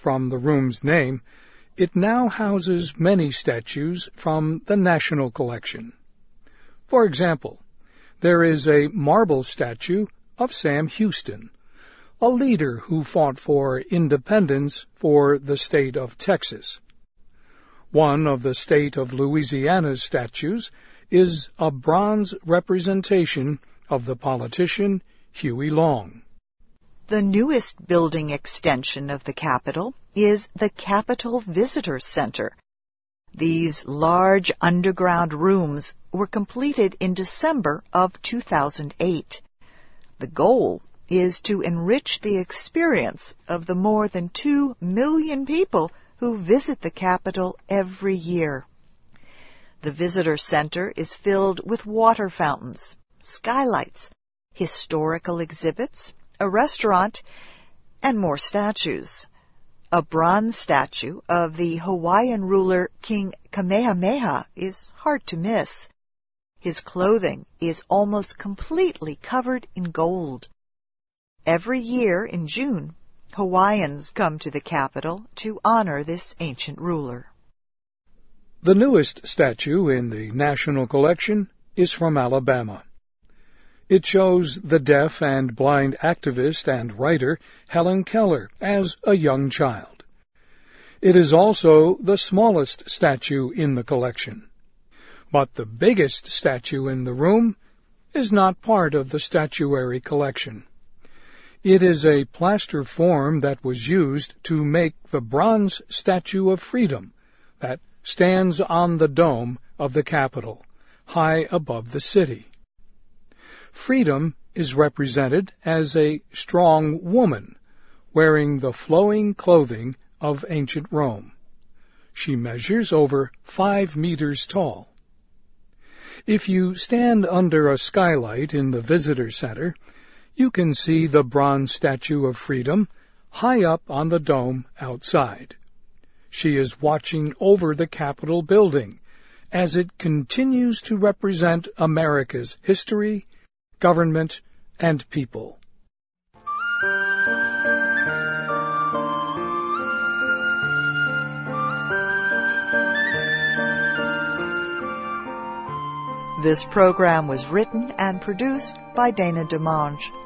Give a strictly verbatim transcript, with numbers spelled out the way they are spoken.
from the room's name, it now houses many statues from the National Collection. For example, there is a marble statue of Sam Houston, a leader who fought for independence for the state of Texas. One of the state of Louisiana's statues is a bronze representation of the politician Huey Long. The newest building extension of the Capitol is the Capitol Visitor Center. These large underground rooms were completed in December of two thousand eight. The goal is to enrich the experience of the more than two million people who visit the Capitol every year. The Visitor Center is filled with water fountains, skylights, historical exhibits, a restaurant, and more statues. A bronze statue of the Hawaiian ruler King Kamehameha is hard to miss. His clothing is almost completely covered in gold. Every year in June, Hawaiians come to the Capitol to honor this ancient ruler. The newest statue in the National Collection is from Alabama. It shows the deaf and blind activist and writer Helen Keller as a young child. It is also the smallest statue in the collection. But the biggest statue in the room is not part of the statuary collection. It is a plaster form that was used to make the bronze Statue of Freedom that stands on the dome of the Capitol, high above the city. Freedom is represented as a strong woman, wearing the flowing clothing of ancient Rome. She measures over five meters tall. If you stand under a skylight in the visitor center, you can see the bronze Statue of Freedom high up on the dome outside. She is watching over the Capitol building as it continues to represent America's history, government, and people. This program was written and produced by Dana DeMange.